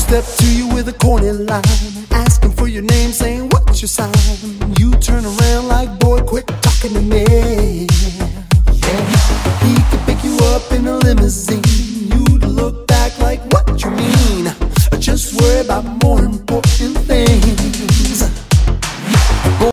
step to you with a corny line, asking for your name, saying what's your sign. You turn around like, boy, quit talking to me.